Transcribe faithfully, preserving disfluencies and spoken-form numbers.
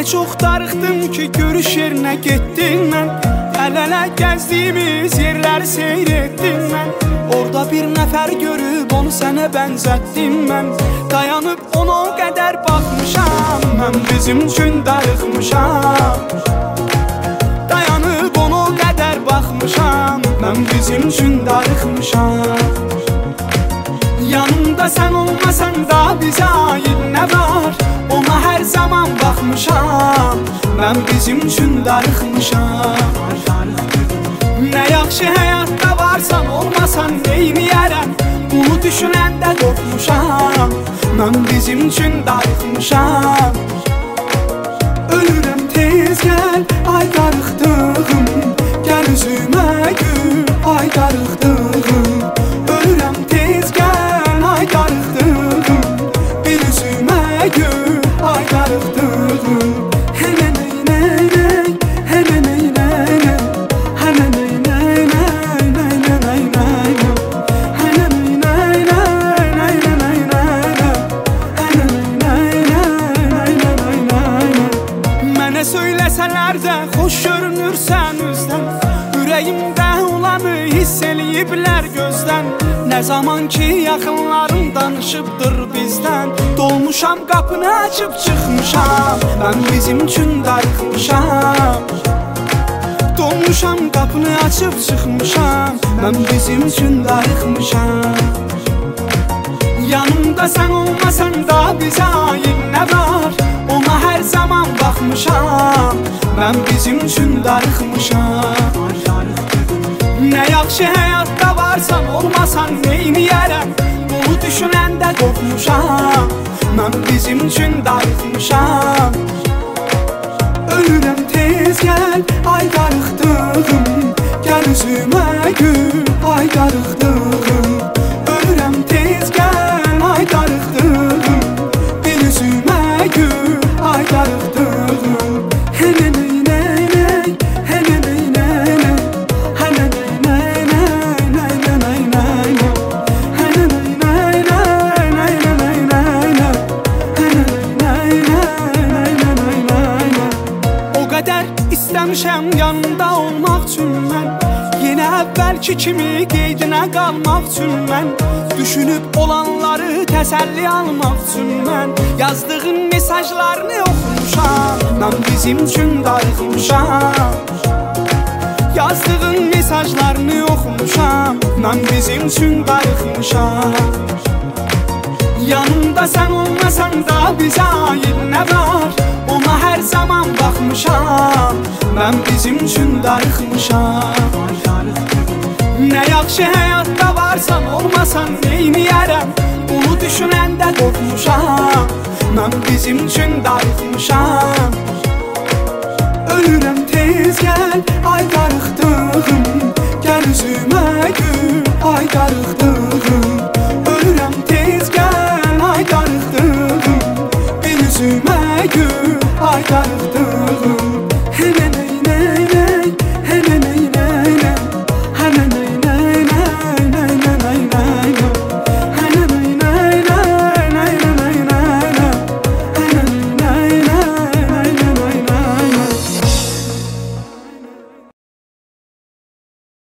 çox darıxdım ki, görüş yerinə getdim mən. Əl-ələ gəzdiyimiz yerləri seyr etdim mən. Orada bir nəfər görüb onu sənə bənzətdim mən. Dayanıb ona o qədər baxmışam, mən bizim üçün darıxmışam. Dayanıb ona o qədər baxmışam, mən bizim üçün darıxmışam. Yanımda sən olmasan da bizə aid nə var? Ona hər zaman baxmışam, mən bizim üçün darıxmışam. Nə yaxşı həyatda varsan, olmasan neyniyərəm? Bunu düşünəndə qorxmuşam, mən bizim üçün darıxmışam. Ölürəm tez gəl, ay darıxdığım, gəl üzümə gül, ay darıxdığım. Ölürəm tez gəl, ay darıxdığım, bir üzümə gül, ay darıxdığım. Hələ ney ney ney, hələ ney ney ney, hələ ney ney ney, ney ney ney ney, hələ ney ney ney, ney ney ney ney, hələ ney ney ney, ney ney ney ney. Mənə söyləsələr də xoş görünürsən üzdən, ürəyimdə olanı hiss eləyiblər gözdən. Nə zaman ki yaxınlarım danışıbdır bizdən, dolmuşam qapını açıb çıxmışam, mən bizim üçün darıxmışam. Dolmuşam qapını açıb çıxmışam, mən bizim üçün darıxmışam. Yanımda sən olmasan da bizə aid nə var? Ona hər zaman baxmışam, mən bizim üçün darıxmışam. Nə yaxşı həyatda varsan, olmasan neyniyərəm? Bunu düşünəndə qorxmuşam, mən bizim üçün darıxmışam. Ölürəm tez gəl, ay darıxdığım, gəl üzümə gül, ay darıxdığım. Ölürəm tez gəl, ay darıxdığım, bir üzümə gül, ay darıxdığım. Hələ ney ney ney, hələ ney ney ney, hələ ney ney ney, ney ney ney ney, hələ ney ney ney, ney ney ney ney, hələ ney ney ney, ney ney ney ney. O qədər istəmişəm yanında olmaq üçün mən, yenə əvvəlki kimi qeydinə qalmaq üçün mən. Düşünüb olanları təsəlli almaq üçün mən, yazdığın mesajlarını oxumuşam, mən bizim üçün darıxmışam. Yazdığın mesajlarını oxumuşam, mən bizim üçün darıxmışam. Yanımda sən olmasan da bizə aid nə var? Ona hər zaman baxmışam, mən bizim üçün darıxmışam. Nə yaxşı həyatda varsan, olmasan neyniyərəm? Bunu düşünəndə qorxmuşam, mən bizim üçün darıxmışam. Ölürəm tez gəl, ay darıxdığım,